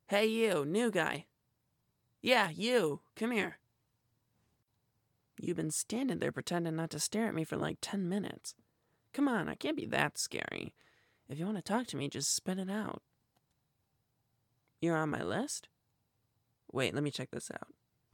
Hey, you, new guy. Yeah, you. Come here. You've been standing there pretending not to stare at me for like 10 minutes. Come on, I can't be that scary. If you want to talk to me, just spit it out. You're on my list? Wait, let me check this out.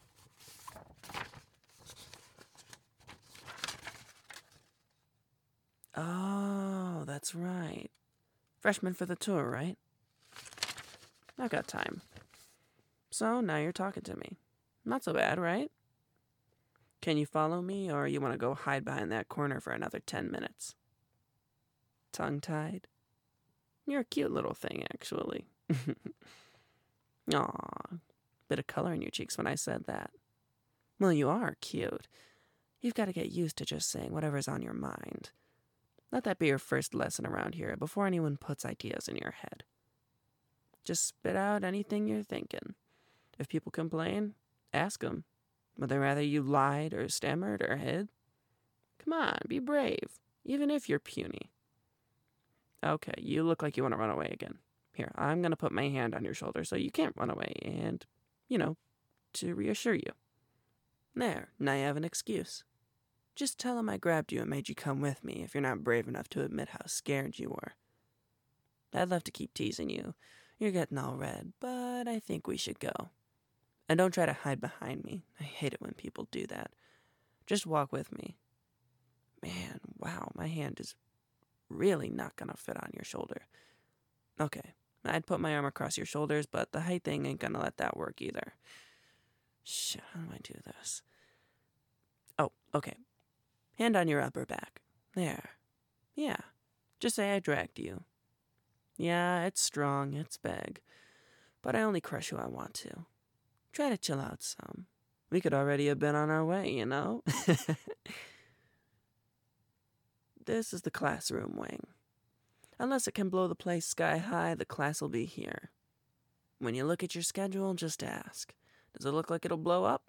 Oh, that's right. Freshman for the tour, right? I've got time. So now you're talking to me. Not so bad, right? Can you follow me, or you want to go hide behind that corner for another 10 minutes? Tongue-tied? You're a cute little thing, actually. Aw, bit of color in your cheeks when I said that. Well, you are cute. You've got to get used to just saying whatever's on your mind. Let that be your first lesson around here before anyone puts ideas in your head. Just spit out anything you're thinking. If people complain, ask them. Would they rather you lied or stammered or hid? Come on, be brave, even if you're puny. Okay, you look like you want to run away again. Here, I'm going to put my hand on your shoulder so you can't run away and, to reassure you. There, now you have an excuse. Just tell him I grabbed you and made you come with me if you're not brave enough to admit how scared you were. I'd love to keep teasing you. You're getting all red, but I think we should go. And don't try to hide behind me. I hate it when people do that. Just walk with me. Man, wow, my hand is really not gonna fit on your shoulder. Okay, I'd put my arm across your shoulders, but the height thing ain't gonna let that work either. Shit, how do I do this? Oh, okay. Hand on your upper back. There. Yeah. Just say I dragged you. Yeah, it's strong, it's big. But I only crush who I want to. Try to chill out some. We could already have been on our way, you know? This is the classroom wing. Unless it can blow the place sky high, the class will be here. When you look at your schedule, just ask. Does it look like it'll blow up?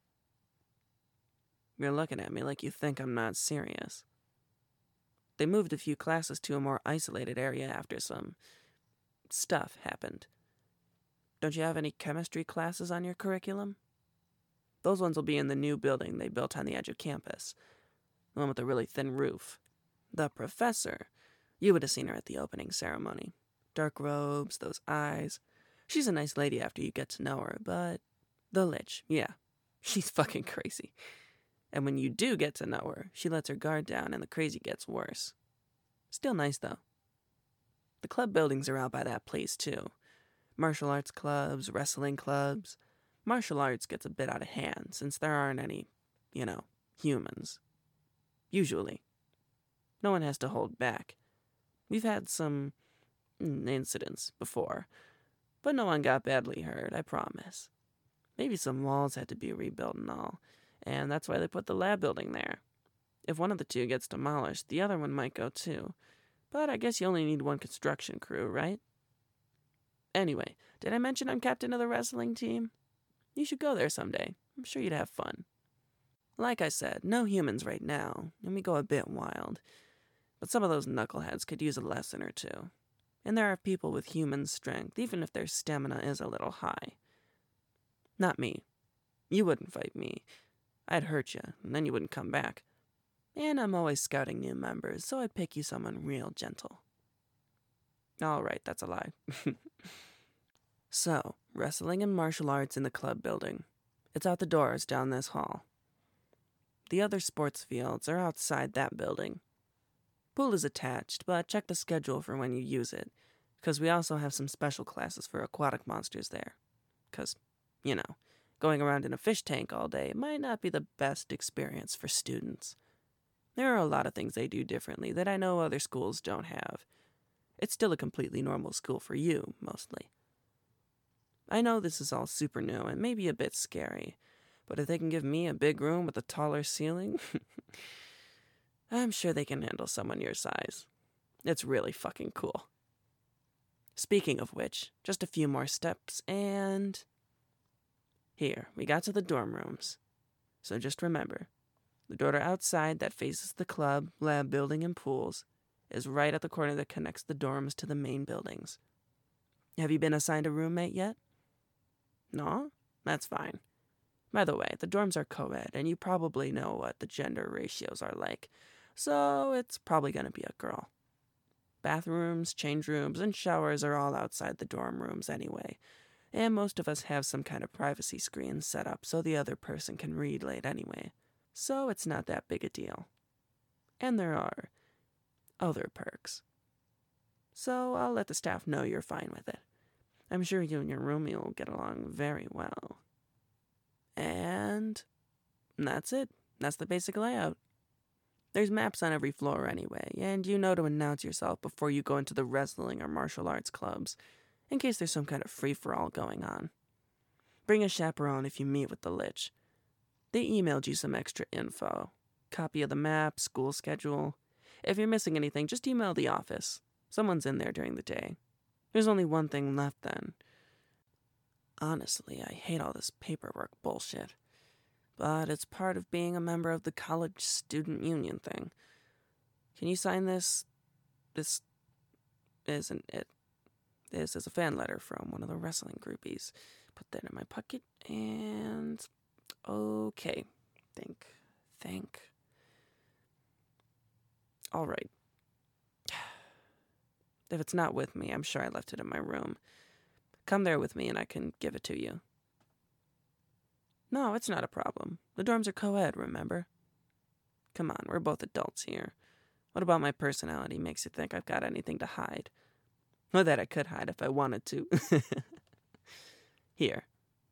You're looking at me like you think I'm not serious. They moved a few classes to a more isolated area after some stuff happened. Don't you have any chemistry classes on your curriculum? Those ones will be in the new building they built on the edge of campus. The one with the really thin roof. The professor. You would have seen her at the opening ceremony. Dark robes, those eyes. She's a nice lady after you get to know her, but the lich, yeah. She's fucking crazy. And when you do get to know her, she lets her guard down and the crazy gets worse. Still nice, though. The club buildings are out by that place, too. Martial arts clubs, wrestling clubs. Martial arts gets a bit out of hand since there aren't any, humans. Usually. No one has to hold back. We've had some incidents before, but no one got badly hurt, I promise. Maybe some walls had to be rebuilt and all, and that's why they put the lab building there. If one of the two gets demolished, the other one might go too. But I guess you only need one construction crew, right? Anyway, did I mention I'm captain of the wrestling team? You should go there someday. I'm sure you'd have fun. Like I said, no humans right now, and we go a bit wild. But some of those knuckleheads could use a lesson or two. And there are people with human strength, even if their stamina is a little high. Not me. You wouldn't fight me. I'd hurt you, and then you wouldn't come back. And I'm always scouting new members, so I'd pick you someone real gentle. All right, that's a lie. So, wrestling and martial arts in the club building. It's out the doors down this hall. The other sports fields are outside that building. Pool is attached, but check the schedule for when you use it, because we also have some special classes for aquatic monsters there. Because, going around in a fish tank all day might not be the best experience for students. There are a lot of things they do differently that I know other schools don't have. It's still a completely normal school for you, mostly. I know this is all super new and maybe a bit scary, but if they can give me a big room with a taller ceiling, I'm sure they can handle someone your size. It's really fucking cool. Speaking of which, just a few more steps and... Here, we got to the dorm rooms. So just remember, the door outside that faces the club, lab building, and pools is right at the corner that connects the dorms to the main buildings. Have you been assigned a roommate yet? No? That's fine. By the way, the dorms are co-ed, and you probably know what the gender ratios are like, so it's probably going to be a girl. Bathrooms, change rooms, and showers are all outside the dorm rooms anyway, and most of us have some kind of privacy screen set up so the other person can read late anyway, so it's not that big a deal. And there are other perks. So I'll let the staff know you're fine with it. I'm sure you and your roomie will get along very well. And that's it. That's the basic layout. There's maps on every floor anyway, and you know to announce yourself before you go into the wrestling or martial arts clubs, in case there's some kind of free-for-all going on. Bring a chaperone if you meet with the Lich. They emailed you some extra info. Copy of the map, school schedule. If you're missing anything, just email the office. Someone's in there during the day. There's only one thing left then. Honestly, I hate all this paperwork bullshit. But it's part of being a member of the college student union thing. Can you sign this? This isn't it. This is a fan letter from one of the wrestling groupies. Put that in my pocket and... Okay. Think. All right. If it's not with me, I'm sure I left it in my room. Come there with me and I can give it to you. No, it's not a problem. The dorms are co-ed, remember? Come on, we're both adults here. What about my personality makes you think I've got anything to hide? Or that I could hide if I wanted to. Here.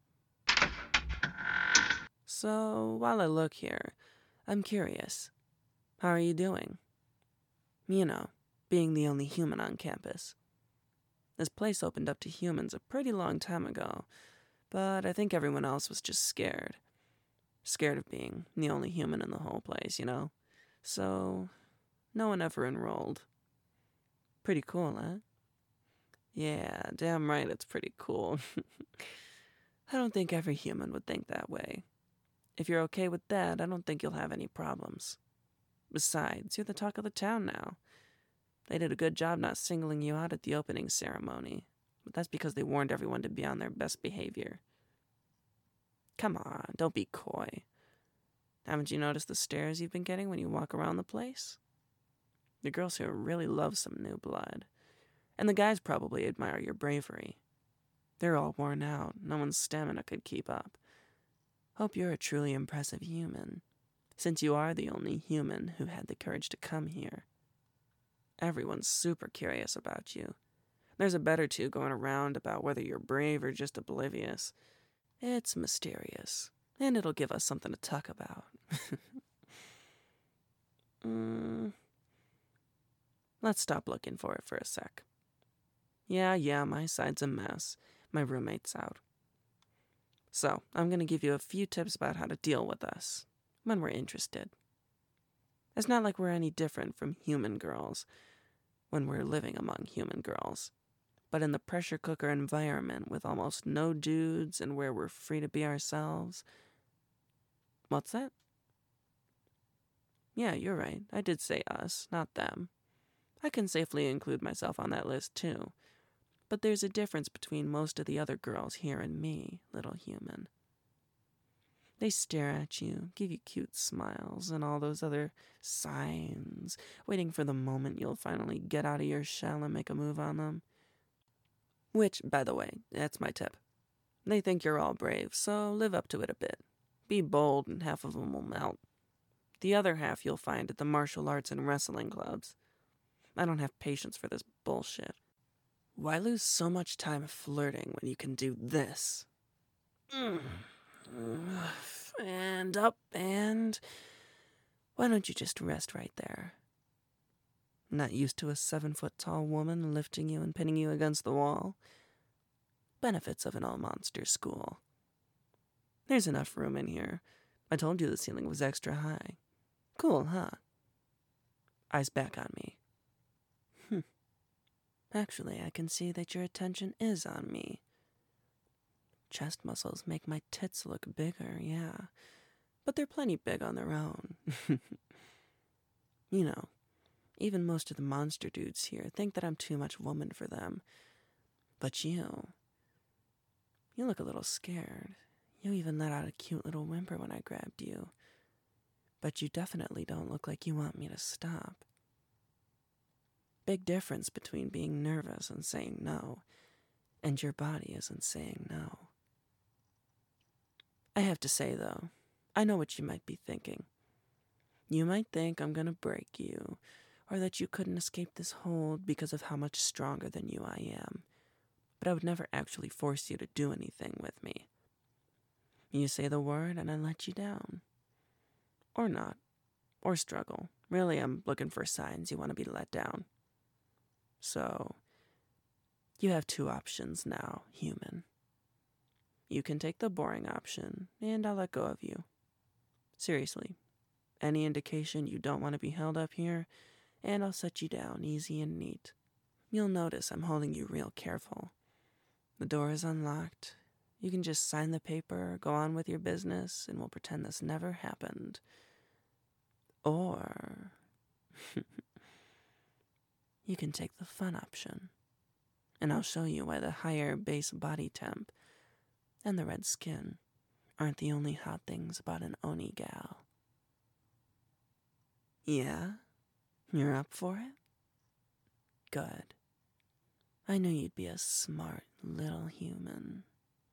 So, while I look here, I'm curious. How are you doing? You know, being the only human on campus. This place opened up to humans a pretty long time ago, but I think everyone else was just scared. Scared of being the only human in the whole place, you know? So, no one ever enrolled. Pretty cool, huh? Yeah, damn right it's pretty cool. I don't think every human would think that way. If you're okay with that, I don't think you'll have any problems. Besides, you're the talk of the town now. They did a good job not singling you out at the opening ceremony, but that's because they warned everyone to be on their best behavior. Come on, don't be coy. Haven't you noticed the stares you've been getting when you walk around the place? The girls here really love some new blood, and the guys probably admire your bravery. They're all worn out, no one's stamina could keep up. Hope you're a truly impressive human, since you are the only human who had the courage to come here. Everyone's super curious about you. There's a bet or two going around about whether you're brave or just oblivious. It's mysterious, and it'll give us something to talk about. Let's stop looking for it for a sec. Yeah, my side's a mess. My roommate's out. So, I'm going to give you a few tips about how to deal with us when we're interested. It's not like we're any different from human girls when we're living among human girls, but in the pressure cooker environment with almost no dudes and where we're free to be ourselves. What's that? Yeah, you're right. I did say us, not them. I can safely include myself on that list too. But there's a difference between most of the other girls here and me, little human. They stare at you, give you cute smiles, and all those other signs, waiting for the moment you'll finally get out of your shell and make a move on them. Which, by the way, that's my tip. They think you're all brave, so live up to it a bit. Be bold and half of them will melt. The other half you'll find at the martial arts and wrestling clubs. I don't have patience for this bullshit. Why lose so much time flirting when you can do this? And up, and... Why don't you just rest right there? Not used to a 7-foot-tall woman lifting you and pinning you against the wall? Benefits of an all-monster school. There's enough room in here. I told you the ceiling was extra high. Cool, huh? Eyes back on me. Actually, I can see that your attention is on me. Chest muscles make my tits look bigger, yeah. But they're plenty big on their own. You know, even most of the monster dudes here think that I'm too much woman for them. But you You look a little scared. You even let out a cute little whimper when I grabbed you. But you definitely don't look like you want me to stop. Big difference between being nervous and saying no, and your body isn't saying no. I have to say, though, I know what you might be thinking. You might think I'm gonna break you, or that you couldn't escape this hold because of how much stronger than you I am, but I would never actually force you to do anything with me. You say the word and I let you down. Or not. Or struggle. Really, I'm looking for signs you want to be let down. So, you have two options now, human. You can take the boring option, and I'll let go of you. Seriously, any indication you don't want to be held up here, and I'll set you down easy and neat. You'll notice I'm holding you real careful. The door is unlocked. You can just sign the paper, go on with your business, and we'll pretend this never happened. Or you can take the fun option, and I'll show you why the higher base body temp and the red skin aren't the only hot things about an Oni gal. Yeah? You're up for it? Good. I knew you'd be a smart little human.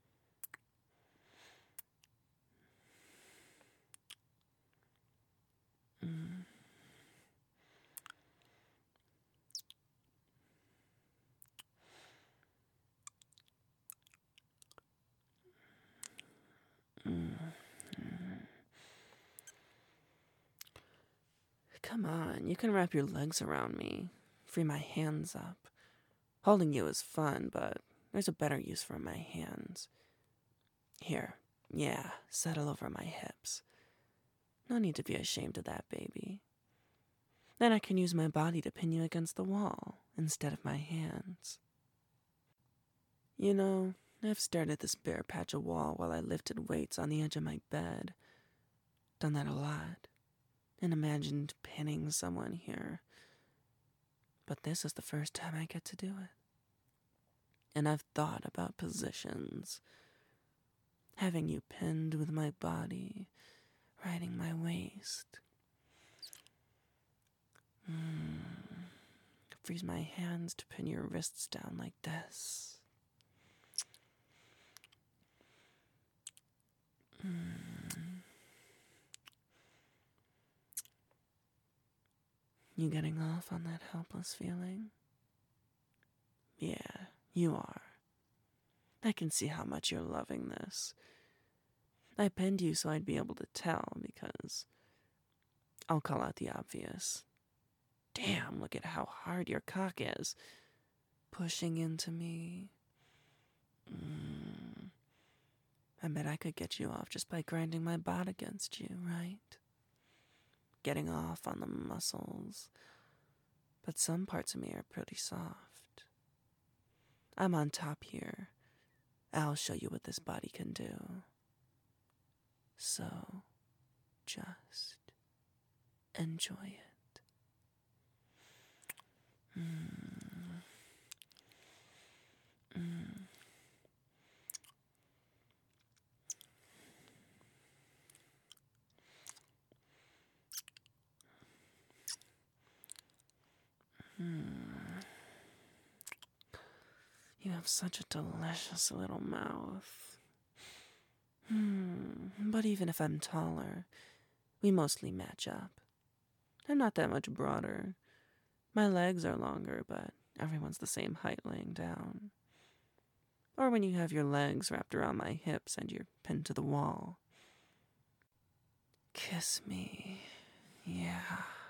Come on, you can wrap your legs around me. Free my hands up. Holding you is fun, but there's a better use for my hands. Here, yeah, settle over my hips. No need to be ashamed of that, baby. Then I can use my body to pin you against the wall instead of my hands. You know, I've stared at this bare patch of wall while I lifted weights on the edge of my bed. Done that a lot. And imagined pinning someone here. But this is the first time I get to do it. And I've thought about positions. Having you pinned with my body, riding my waist. Freeze my hands to pin your wrists down like this. You getting off on that helpless feeling? Yeah, you are. I can see how much you're loving this. I pinned you so I'd be able to tell because I'll call out the obvious. Damn, look at how hard your cock is. Pushing into me. I bet I could get you off just by grinding my butt against you, right? Getting off on the muscles. But some parts of me are pretty soft. I'm on top here. I'll show you what this body can do. So, just enjoy it. You have such a delicious little mouth. But even if I'm taller, we mostly match up. I'm not that much broader. My legs are longer, but everyone's the same height laying down. Or when you have your legs wrapped around my hips and you're pinned to the wall. Kiss me. Yeah.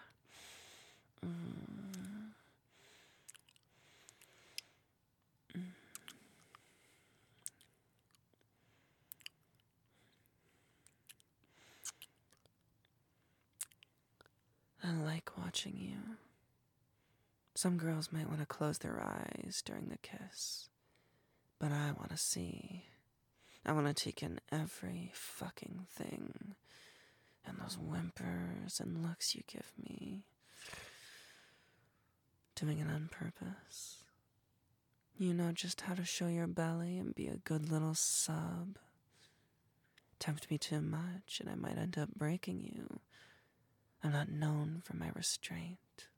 I like watching you. Some girls might want to close their eyes during the kiss, but I want to see. I want to take in every fucking thing, and those whimpers and looks you give me. Doing it on purpose. You know just how to show your belly and be a good little sub. Tempt me too much and I might end up breaking you. I'm not known for my restraint.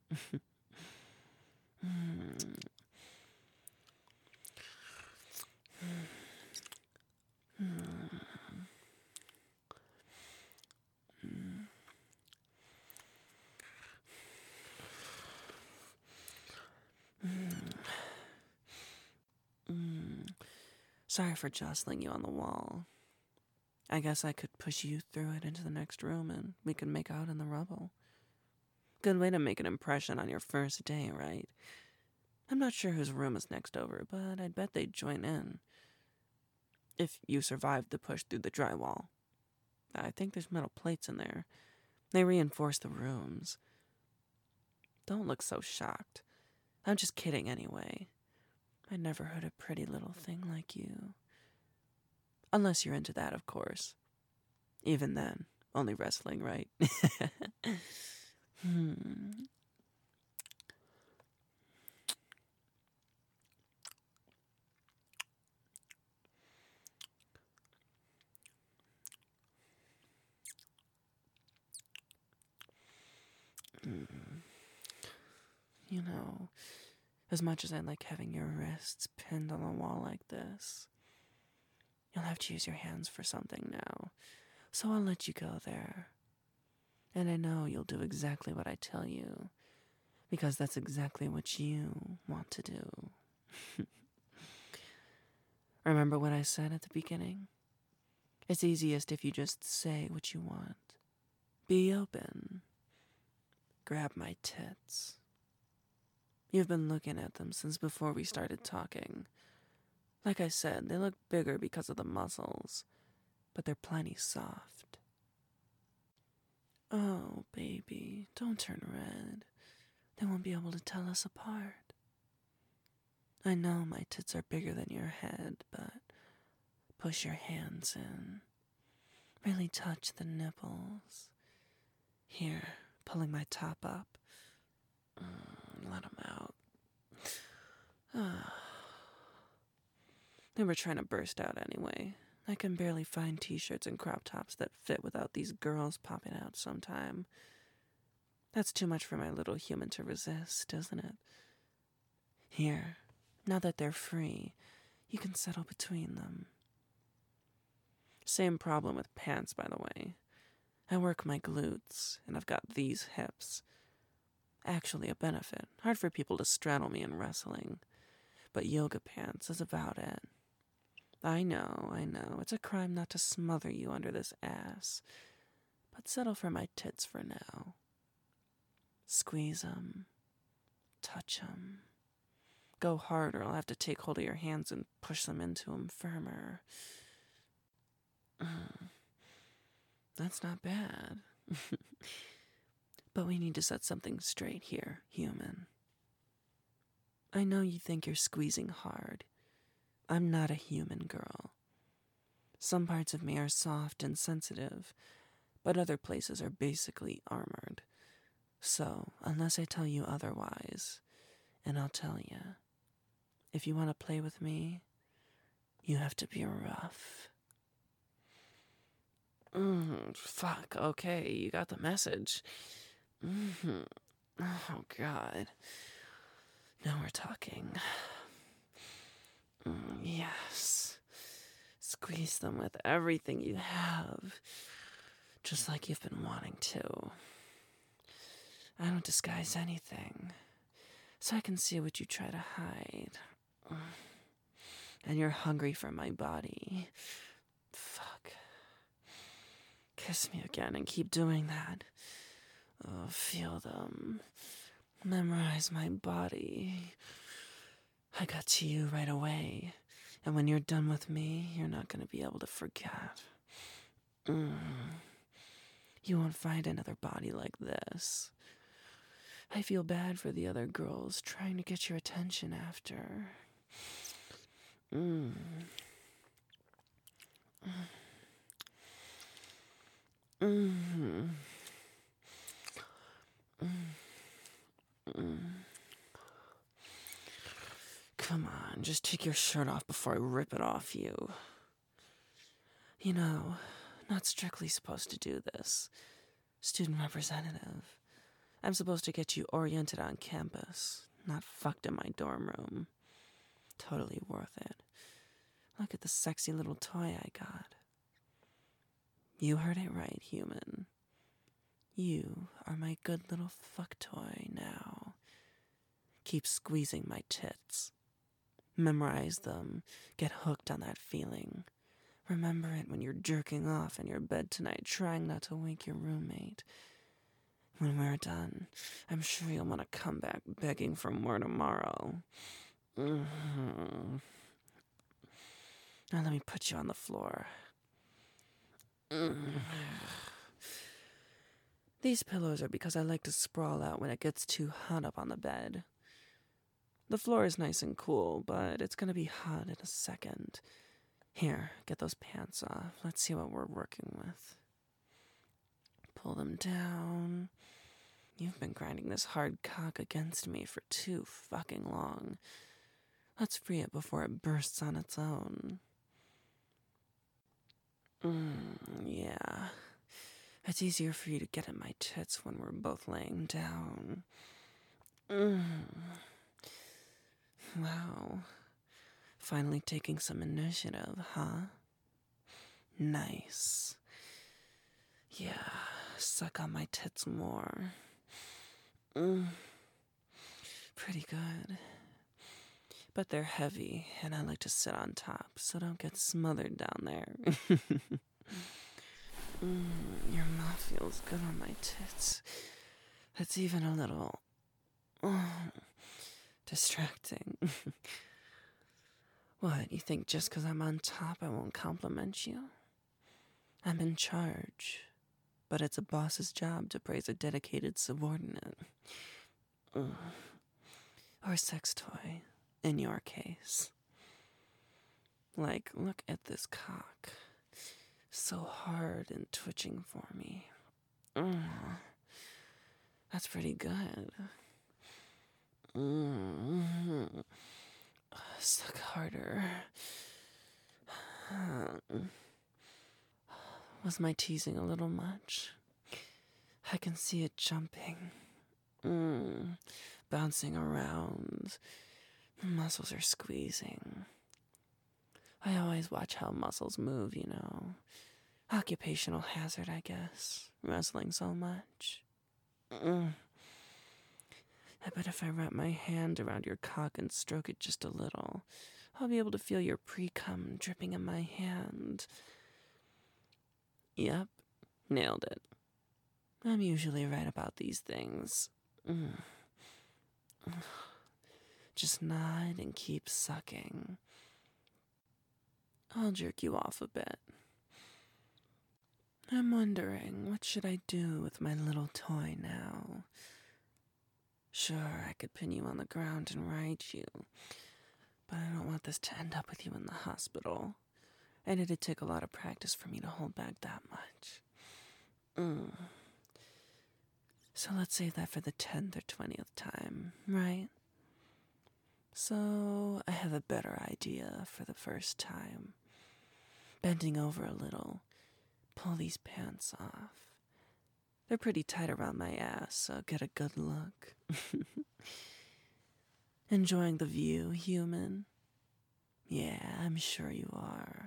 Sorry for jostling you on the wall. I guess I could push you through it into the next room and we could make out in the rubble. Good way to make an impression on your first day, right? I'm not sure whose room is next over, but I'd bet they'd join in. If you survived the push through the drywall. I think there's metal plates in there. They reinforce the rooms. Don't look so shocked. I'm just kidding anyway. I never heard a pretty little thing like you. Unless you're into that, of course. Even then, only wrestling, right? You know, as much as I like having your wrists pinned on the wall like this, you'll have to use your hands for something now, so I'll let you go there. And I know you'll do exactly what I tell you, because that's exactly what you want to do. Remember what I said at the beginning? It's easiest if you just say what you want. Be open. Grab my tits. You've been looking at them since before we started talking. Like I said, they look bigger because of the muscles, but they're plenty soft. Oh, baby, don't turn red. They won't be able to tell us apart. I know my tits are bigger than your head, but push your hands in. Really touch the nipples. Here, pulling my top up. Let them out. They were trying to burst out anyway. I can barely find t-shirts and crop tops that fit without these girls popping out sometime. That's too much for my little human to resist, isn't it? Here, now that they're free, you can settle between them. Same problem with pants, by the way. I work my glutes, and I've got these hips. Actually a benefit. Hard for people to straddle me in wrestling. But yoga pants is about it. I know. It's a crime not to smother you under this ass. But settle for my tits for now. Squeeze 'em. Touch 'em. Go harder, I'll have to take hold of your hands and push them into 'em firmer. That's not bad. But we need to set something straight here, human. I know you think you're squeezing hard. I'm not a human girl. Some parts of me are soft and sensitive, but other places are basically armored. So, unless I tell you otherwise, and I'll tell you, if you want to play with me, you have to be rough. Fuck, okay, you got the message. Oh, God. Now we're talking. Yes. Squeeze them with everything you have. Just like you've been wanting to. I don't disguise anything. So I can see what you try to hide. And you're hungry for my body. Fuck. Kiss me again and keep doing that. Oh, feel them. Memorize my body. I got to you right away. And when you're done with me, you're not going to be able to forget. You won't find another body like this. I feel bad for the other girls trying to get your attention after. Come on, just Just take your shirt off before I rip it off you. You know, not strictly supposed to do this. Student representative. I'm supposed to get you oriented on campus, not fucked in my dorm room. Totally worth it. Look at the sexy little toy I got. You heard it right, human. You are my good little fuck toy now. Keep squeezing my tits. Memorize them. Get hooked on that feeling. Remember it when you're jerking off in your bed tonight, trying not to wake your roommate. When we're done, I'm sure you'll want to come back begging for more tomorrow. Mm-hmm. Now let me put you on the floor. These pillows are because I like to sprawl out when it gets too hot up on the bed. The floor is nice and cool, but it's gonna be hot in a second. Here, get those pants off. Let's see what we're working with. Pull them down. You've been grinding this hard cock against me for too fucking long. Let's free it before it bursts on its own. Yeah. It's easier for you to get at my tits when we're both laying down. Wow. Finally taking some initiative, huh? Nice. Yeah, suck on my tits more. Pretty good. But they're heavy, and I like to sit on top, so don't get smothered down there. Your mouth feels good on my tits. That's even a little distracting. What, you think just 'cause I'm on top I won't compliment you? I'm in charge, but it's a boss's job to praise a dedicated subordinate. Or sex toy, in your case. Like, look at this cock. So hard and twitching for me. That's pretty good. Suck harder. Was my teasing a little much? I can see it jumping. Bouncing around. The muscles are squeezing. I always watch how muscles move, you know. Occupational hazard, I guess. Wrestling so much. I bet if I wrap my hand around your cock and stroke it just a little, I'll be able to feel your pre-cum dripping in my hand. Yep, nailed it. I'm usually right about these things. Just nod and keep sucking. I'll jerk you off a bit. I'm wondering, what should I do with my little toy now? Sure, I could pin you on the ground and ride you, but I don't want this to end up with you in the hospital. And it'd take a lot of practice for me to hold back that much. So let's save that for the 10th or 20th time, right? So I have a better idea for the first time. Bending over a little, pull these pants off. They're pretty tight around my ass, so get a good look. Enjoying the view, human? Yeah, I'm sure you are.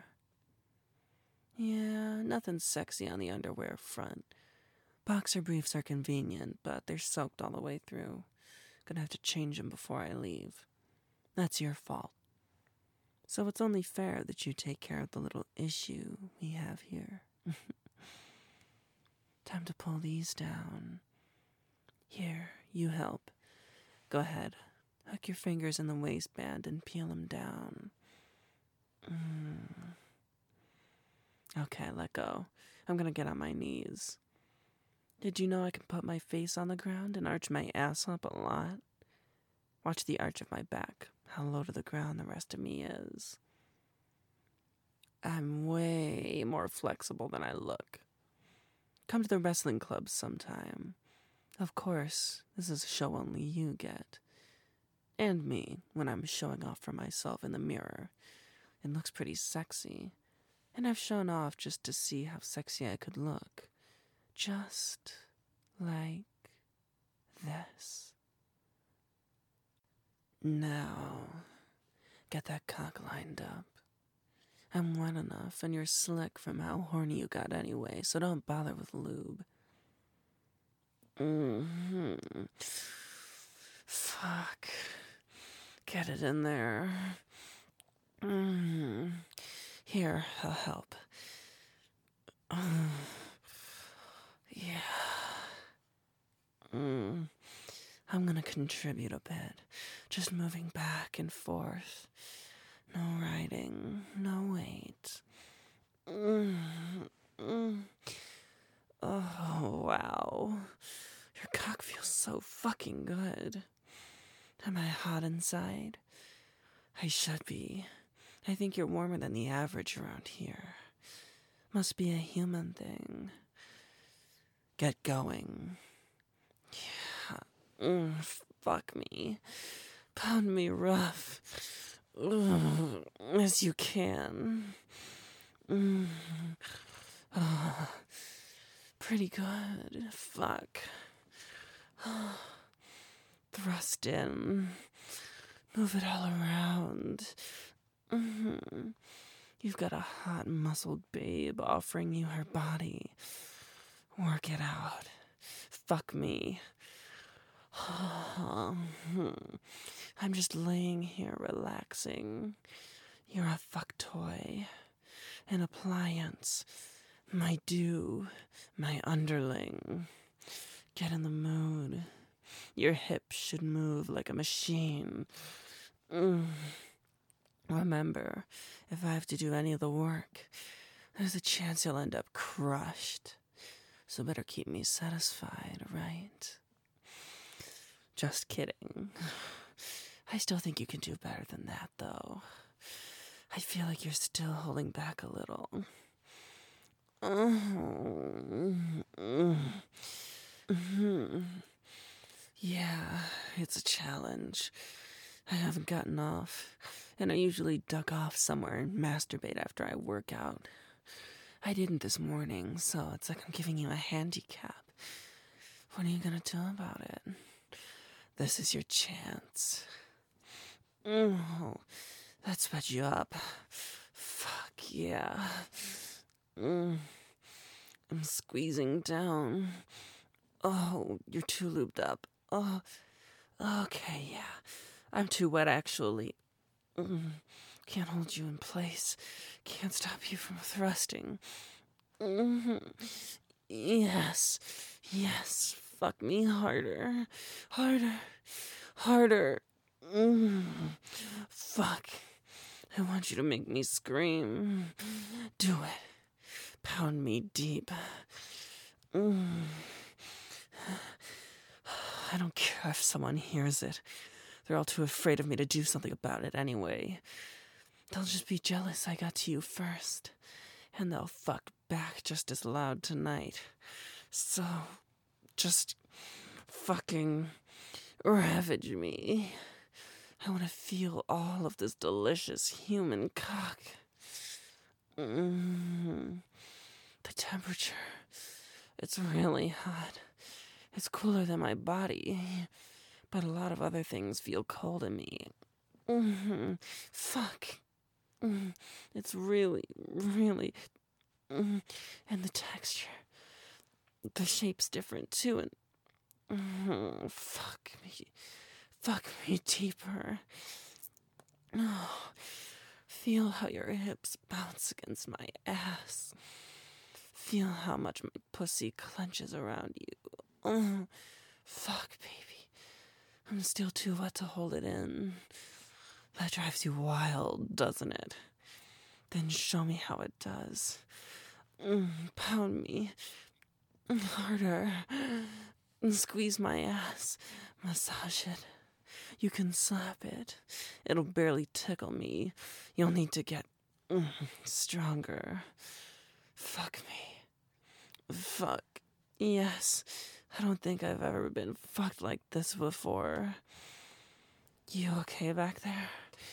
Yeah, nothing sexy on the underwear front. Boxer briefs are convenient, but they're soaked all the way through. Gonna have to change them before I leave. That's your fault. So it's only fair that you take care of the little issue we have here. Time to pull these down. Here, you help. Go ahead. Hook your fingers in the waistband and peel them down. Okay, let go. I'm gonna get on my knees. Did you know I can put my face on the ground and arch my ass up a lot? Watch the arch of my back, how low to the ground the rest of me is. I'm way more flexible than I look. Come to the wrestling club sometime. Of course, this is a show only you get. And me, when I'm showing off for myself in the mirror. It looks pretty sexy. And I've shown off just to see how sexy I could look. Just like this. Now, get that cock lined up. I'm wet enough, and you're slick from how horny you got anyway, so don't bother with lube. Fuck. Get it in there. Here, I'll help. Yeah. I'm gonna contribute a bit. Just moving back and forth. No riding, no weight. Oh, wow. Your cock feels so fucking good. Am I hot inside? I should be. I think you're warmer than the average around here. Must be a human thing. Get going. Yeah. Fuck me. Pound me rough. As you can. Pretty good. Fuck. Thrust in. Move it all around. You've got a hot, muscled babe offering you her body. Work it out. Fuck me. I'm just laying here relaxing. You're a fuck toy. An appliance. My due. My underling. Get in the mood. Your hips should move like a machine. Remember, if I have to do any of the work, there's a chance you'll end up crushed. So better keep me satisfied, right? Just kidding. I still think you can do better than that, though. I feel like you're still holding back a little. Yeah, it's a challenge. I haven't gotten off, and I usually duck off somewhere and masturbate after I work out. I didn't this morning, so it's like I'm giving you a handicap. What are you gonna do about it? This is your chance. That sped you up. Fuck yeah. I'm squeezing down. Oh, you're too lubed up. Oh, okay, yeah. I'm too wet, actually. Can't hold you in place. Can't stop you from thrusting. Yes. Fuck me harder. Harder. Fuck. I want you to make me scream. Do it. Pound me deep. I don't care if someone hears it. They're all too afraid of me to do something about it anyway. They'll just be jealous I got to you first. And they'll fuck back just as loud tonight. So, just fucking ravage me. I want to feel all of this delicious human cock. The temperature, it's really hot. It's cooler than my body, but a lot of other things feel cold in me. Fuck. It's really, and the texture, the shape's different too, and fuck me deeper. Oh, feel how your hips bounce against my ass. Feel how much my pussy clenches around you. Fuck, baby. I'm still too wet to hold it in. That drives you wild, doesn't it? Then show me how it does. Pound me. Harder. Squeeze my ass. Massage it. You can slap it. It'll barely tickle me. You'll need to get stronger. Fuck me. Fuck. Yes. I don't think I've ever been fucked like this before. You okay back there?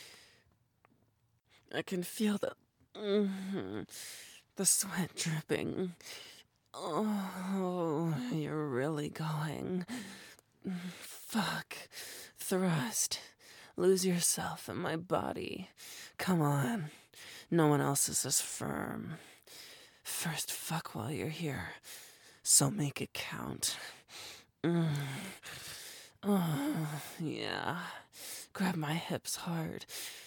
I can feel the sweat dripping. Oh, you're really going. Fuck. Thrust. Lose yourself in my body. Come on. No one else is as firm. First fuck while you're here, so make it count. Oh, yeah. Grab my hips hard.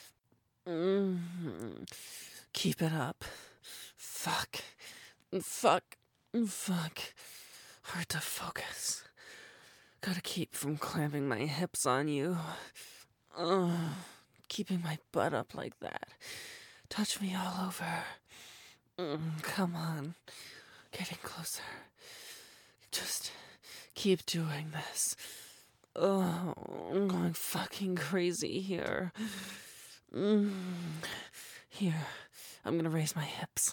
Keep it up. Fuck. Fuck. Fuck. Hard to focus. Gotta keep from clamping my hips on you. Keeping my butt up like that. Touch me all over. Come on. Getting closer. Just keep doing this. Oh, I'm going fucking crazy here. Here, I'm gonna raise my hips.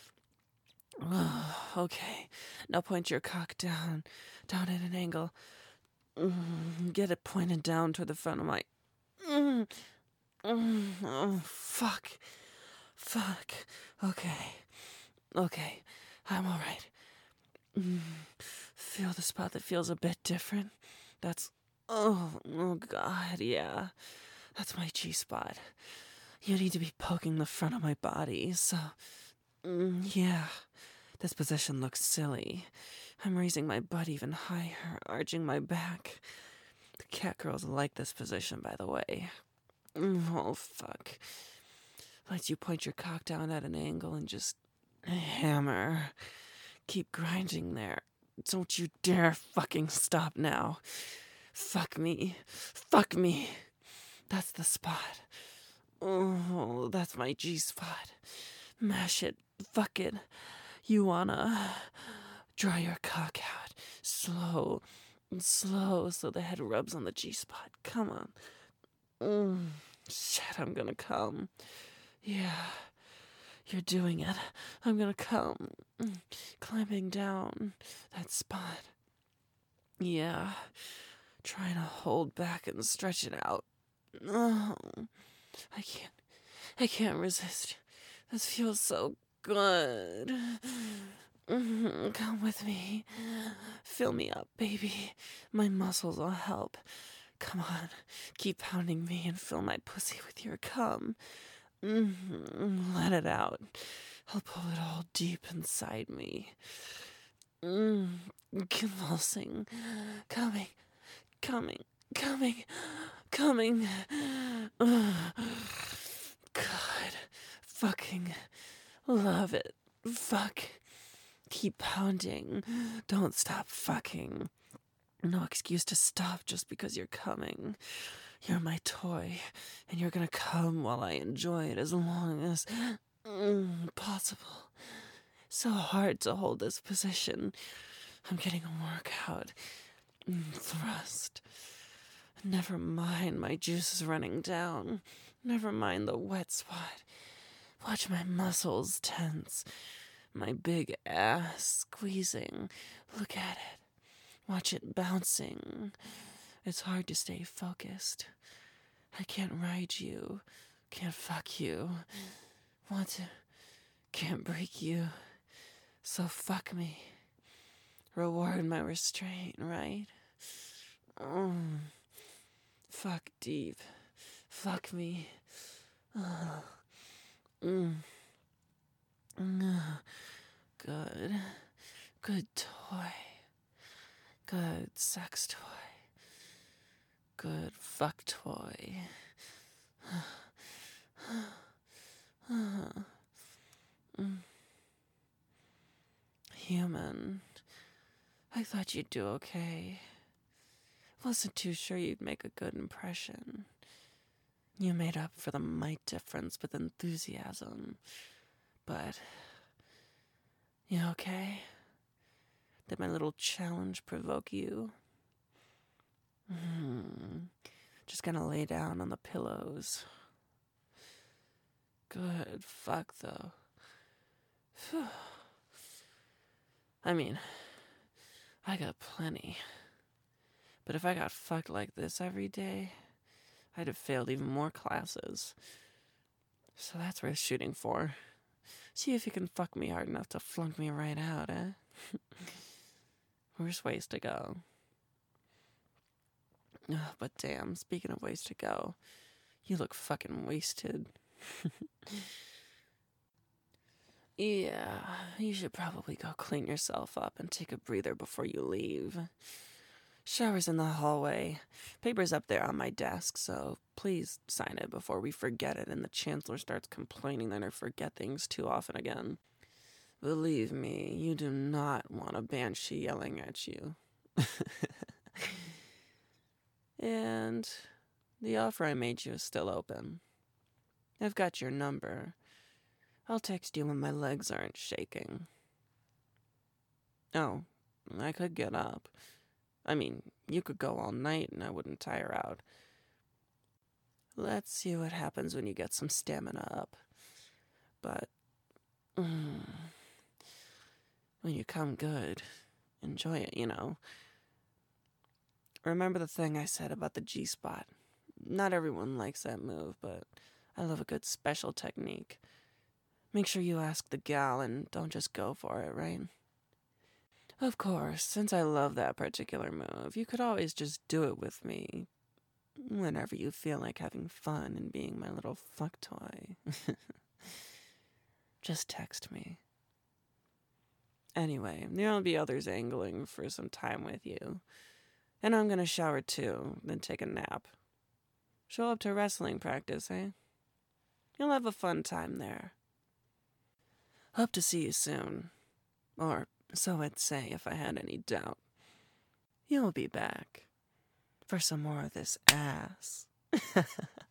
Okay, now point your cock down at an angle. Get it pointed down toward the front of my... Oh, fuck. Okay, I'm alright. Feel the spot that feels a bit different? That's... Oh God, yeah. That's my G-spot. You need to be poking the front of my body, so... yeah. This position looks silly. I'm raising my butt even higher, arching my back. The cat girls like this position, by the way. Oh, fuck. Let you point your cock down at an angle and just hammer. Keep grinding there. Don't you dare fucking stop now. Fuck me. Fuck me. That's the spot. Oh, that's my G-spot. Mash it. Fuck it. You wanna draw your cock out. Slow, so the head rubs on the G-spot. Come on. Shit, I'm gonna come. Yeah, you're doing it. I'm gonna come. Climbing down that spot. Yeah, trying to hold back and stretch it out. Oh, I can't resist. This feels so good. Come with me. Fill me up, baby. My muscles will help. Come on, keep pounding me and fill my pussy with your cum. Let it out. I'll pull it all deep inside me. Convulsing. Coming. God. Fucking love it. Fuck. Keep pounding. Don't stop fucking. No excuse to stop just because you're coming. You're my toy, and you're gonna come while I enjoy it as long as possible. So hard to hold this position. I'm getting a workout. Thrust. Never mind my juices running down. Never mind the wet spot. Watch my muscles tense. My big ass squeezing. Look at it. Watch it bouncing. It's hard to stay focused. I can't ride you. Can't fuck you. Want to. Can't break you. So fuck me. Reward my restraint, right? Fuck deep. Fuck me. Good. Good toy. Good sex toy. Good fuck toy. Human. I thought you'd do okay. Wasn't too sure you'd make a good impression. You made up for the might difference with enthusiasm. But... you okay? Did my little challenge provoke you? Just gonna lay down on the pillows. Good fuck, though. Phew. I mean, I got plenty. But if I got fucked like this every day, I'd have failed even more classes. So that's worth shooting for. See if you can fuck me hard enough to flunk me right out, eh? Worst ways to go. But damn, speaking of ways to go, you look fucking wasted. Yeah, you should probably go clean yourself up and take a breather before you leave. Shower's in the hallway. Paper's up there on my desk, so please sign it before we forget it and the Chancellor starts complaining that I forget things too often again. Believe me, you do not want a banshee yelling at you. And the offer I made you is still open. I've got your number. I'll text you when my legs aren't shaking. Oh, I could get up. I mean, you could go all night and I wouldn't tire out. Let's see what happens when you get some stamina up. But, when you come good, enjoy it, you know. Remember the thing I said about the G-spot? Not everyone likes that move, but I love a good special technique. Make sure you ask the gal and don't just go for it, right? Of course, since I love that particular move, you could always just do it with me. Whenever you feel like having fun and being my little fuck toy. Just text me. Anyway, there'll be others angling for some time with you. And I'm gonna shower too, then take a nap. Show up to wrestling practice, eh? You'll have a fun time there. Hope to see you soon. Or so I'd say if I had any doubt. You'll be back for some more of this ass.